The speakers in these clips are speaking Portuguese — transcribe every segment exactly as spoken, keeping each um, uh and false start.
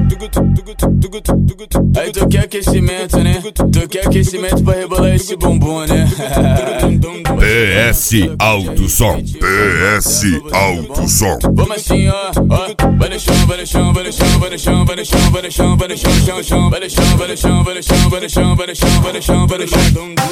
Aí tu quer aquecimento, né? Tu quer aquecimento pra rebolar esse bumbum, né? P S Alto Som, P S Alto Som. Vamos assim, ó, ó. Vai no chão, vai no chão, vai no chão, vai no chão, vai no chão, vai no chão, vai no chão, chão, chão. Vai no chão, vai no chão, vai no chão, vai no chão, vai no chão, vai no chão, vai no chão.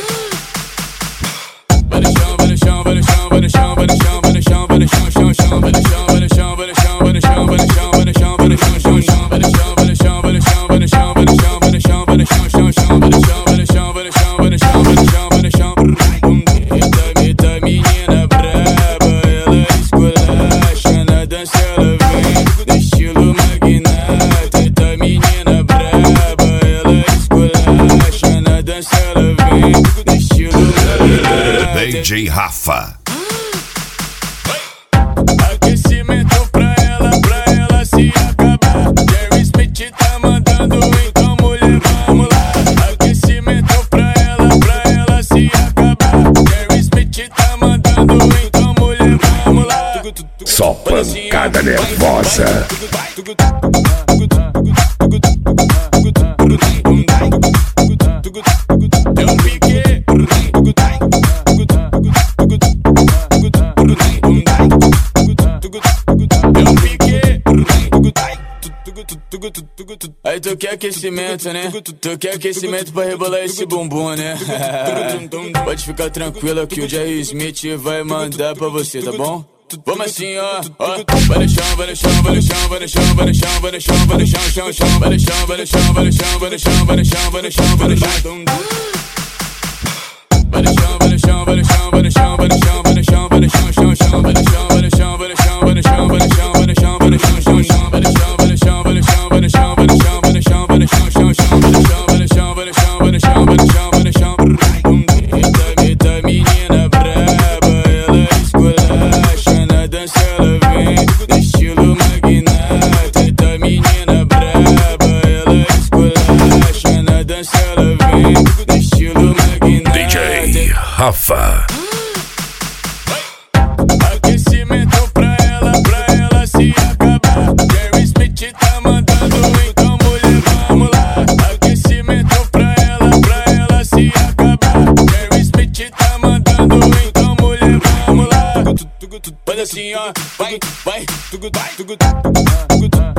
Vai no chão, vai no chão, vai no chão, vai no chão, vai no chão, vai no chão, vai no chão, chão, chão. Vai no chão, vai no chão, vai no chão, vai no chão, vai no chão, vai no chão, vai no chão, chão, chão. Vai no chão, vai no chão, vai no chão, vai no chão, vai no chão, vai no chão, vai no chão, chão, chão. Vai no chão, vai no chão, vai no chão, vai no chão, vai no chão, vai no chão. Eita, eita, menina braba, ela esculacha na dança, ela vem no estilo magnata. Eita, menina braba, ela esculacha na dança, ela vem no estilo magnata. D J Rafa. Aquecimento pra ela, pra ela se acabar. Jerry Smith tá mandando, então mulher, vamos lá. Aquecimento pra ela, pra ela se acabar. Jerry Smith tá mandando, então mulher, vamos lá. Só pancada nervosa. É um pique. Aí tu quer aquecimento, né? Tu quer aquecimento pra rebolar esse bumbum, né? Pode ficar tranquila que o Jerry Smith vai mandar pra você, tá bom? Vamos assim, ó, ó. Vai no chão, vai no chão, vai no chão, vai no chão, vai no chão, vai no chão, vai no chão, chão, chão. Vai no chão, vai no chão, vai no chão, vai no chão, vai no chão, vai no chão, vai no chão. Vai no chão, vai no chão, vai no chão, vai no chão, vai no chão, vai no chão, vai no chão, chão, chão. Vai no chão, vai no chão, vai no chão, vai no chão, vai no chão, vai no chão, vai no chão, chão, chão. Vai no chão, vai no chão, vai no chão, vai no chão, vai no chão, vai no chão, vai no chão, chão, chão. Vai no chão, vai no chão, vai no chão, vai no chão, vai no chão, vai no chão. Eita, eita, menina braba, ela esculacha na dança, ela vem no estilo magnata. Eita, menina braba, ela esculacha na dança, ela vem no estilo magnata. D J Rafa. Aquecimento pra ela, pra ela se acabar. Jerry Smith tá mandando, então mulher, vamos lá. Aquecimento pra ela, pra ela se acabar. Jerry Smith tá mandando, então mulher, vamos lá. Faz assim, ó, vai, vai, vai, vai.